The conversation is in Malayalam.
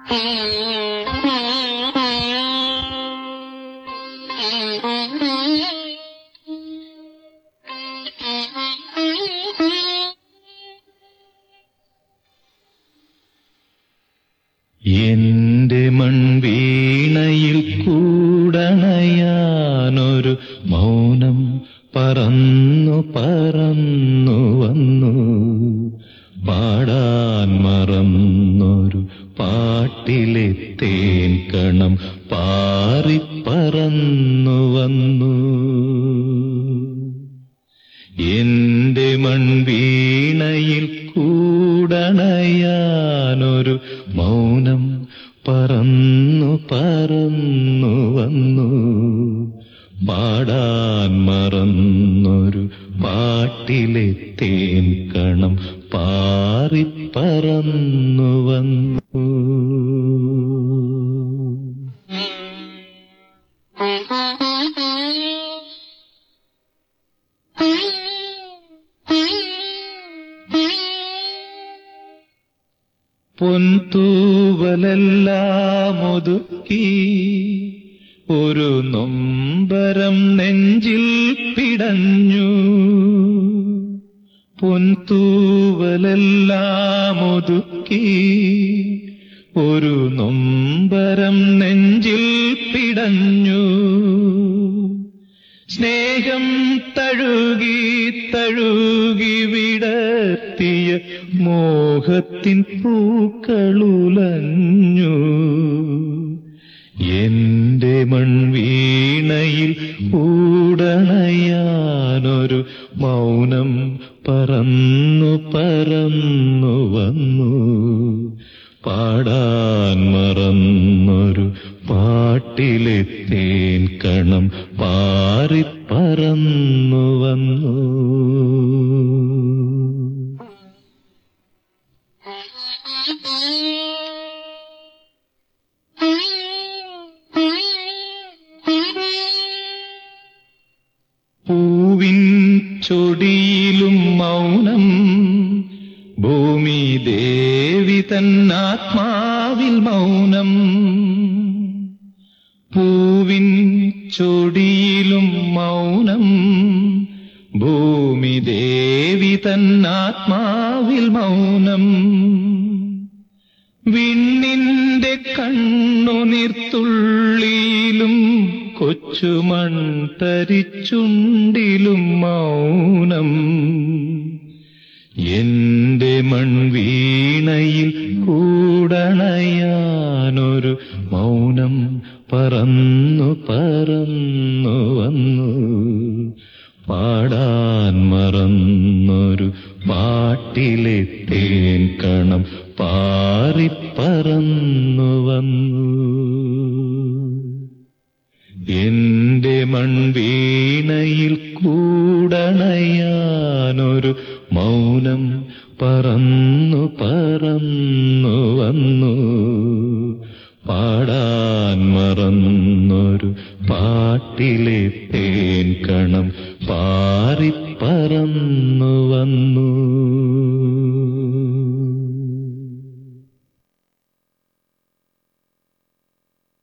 എന്റെ മൺവീണയിൽ കൂടണയാനൊരു മൗനം പറന്നു പറന്നു വന്നു. പാടാൻ മറന്നൊരു പാട്ടിലെ തേൻ കണം പാറിപ്പറന്നു വന്നു. എന്റെ മൺവീണയിൽ കൂടണയാനൊരു മൗനം പറന്നു പറന്നു വന്നു. പാടാൻ മറന്നൊരു പാട്ടിലെ തേൻ കണം പാറിപ്പറന്നു വന്നു. പൊൻതൂവലെല്ലാം ഒതുക്കി ഒരു നൊമ്പരം നെഞ്ചിൽ പിടഞ്ഞു. പൊൻതൂവലെല്ലാം ഒതുക്കി ഒരു നൊമ്പരം നെഞ്ചിൽ പിടഞ്ഞു. സ്നേഹം തഴുകി തഴുകി വിടർത്തിയ മോഹത്തിൻ പൂക്കളുലഞ്ഞു. എന്റെ മൺവീണയിൽ കൂടണയാനൊരു മൗനം പറന്നു പറന്നു വന്നു. പാടാൻ മറന്നൊരു പാട്ടിലെ തേൻ കണം പാറിപ്പറന്നു വന്നു. പൂവിൻ ചൊടിയിലും മൗനം, ഭൂമി ദേവി തന്നാത്മാവിൽ മൗനം. പൂവിൻ ചൊടിയിലും മൗനം, ഭൂമി ദേവി തന്നാത്മാവിൽ മൗനം. വിണ്ണിന്റെ കണ്ണുനീർത്തുള്ളിയിലും കൊച്ചുമൺതരിച്ചുണ്ടിലും മൗനം. എന്റെ മൺവീണയിൽ കൂടണയാനൊരു മൗനം പറന്നു പറന്നു വന്നു. പാടാൻ മറന്നൊരു പാട്ടിലെ തേൻ കണം പാറിപ്പറന്നു വന്നു. എന്റെ മൺവീണയിൽ കൂടണയാനൊരു മൗനം പറന്നു പറന്നു വന്നു. പാടാൻ മറന്നൊരു പാട്ടിലെ തേൻ കണം പാറിപ്പറന്നു വന്നു.